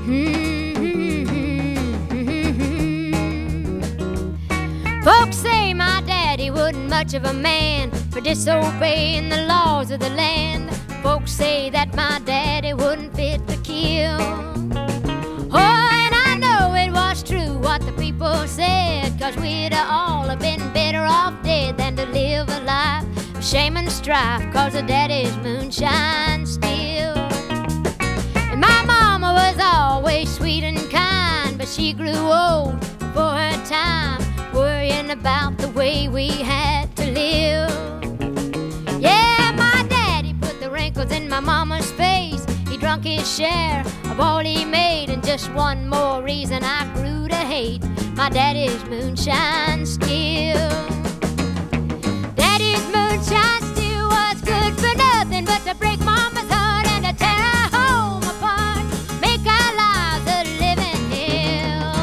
Folks say my daddy wasn't much of a man for disobeying the laws of the land. Folks say that my daddy wasn't fit to kill. Oh, and I know it was true what the people said, 'cause we'd all have been better off dead than to live a life of shame and strife 'cause of daddy's moonshine still. And my mama was always sweet and kind, but she grew old before her time, worrying about the way we had to live. Yeah, my daddy put the wrinkles in my mama's face. He drunk his share of all he made, and just one more reason I grew to hate my daddy's moonshine still. Daddy's moonshine still was good for nothing but to break mama's heart and to tear our home apart, make our lives a living hell.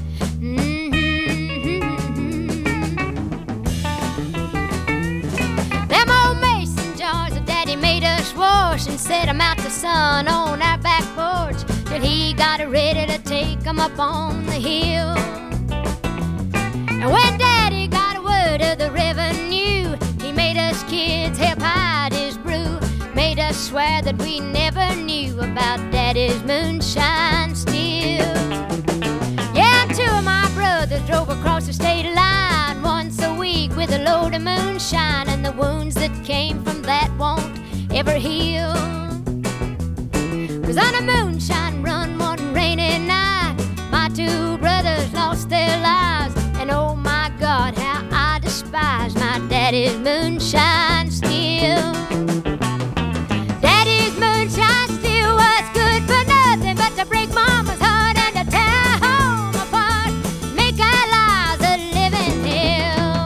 Them old mason jars that daddy made us wash and set 'em out the sun on our back porch till he got ready to take 'em up on the hill. And when daddy got word of the revenue, he made us kids help hide his brew, made us swear that we never knew about daddy's moonshine still. Yeah, and two of my brothers drove across the state line once a week with a load of moonshine, and the wounds that came from that won't ever heal. 'Cause on a moonshine run one rainy night, my two brothers lost their lives, and oh my God, how I despise my daddy's moonshine still. Daddy's moonshine still was good for nothing but to break mama's heart and to tear our home apart, make our lives a living hell.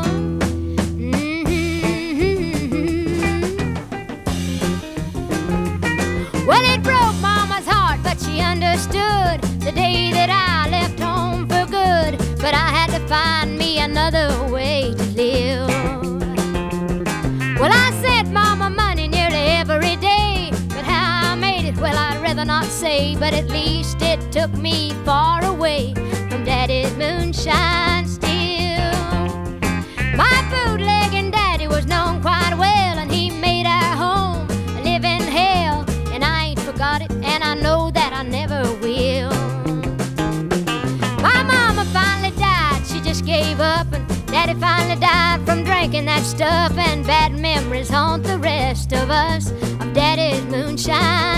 Well, it broke mama's heart, but she understood the day that I left home for good. But I had to find me another way to live. Well, I sent mama money nearly every day, but how I made it, well, I'd rather not say. But at least it took me far away from daddy's moonshine still. My bootlegging daddy was known quite well, and he made our home a living hell. And I ain't forgot it, and I know that I never will. My mama finally died, she just gave up, and daddy finally died from drinking that stuff. And bad memories haunt the rest of us of daddy's moonshine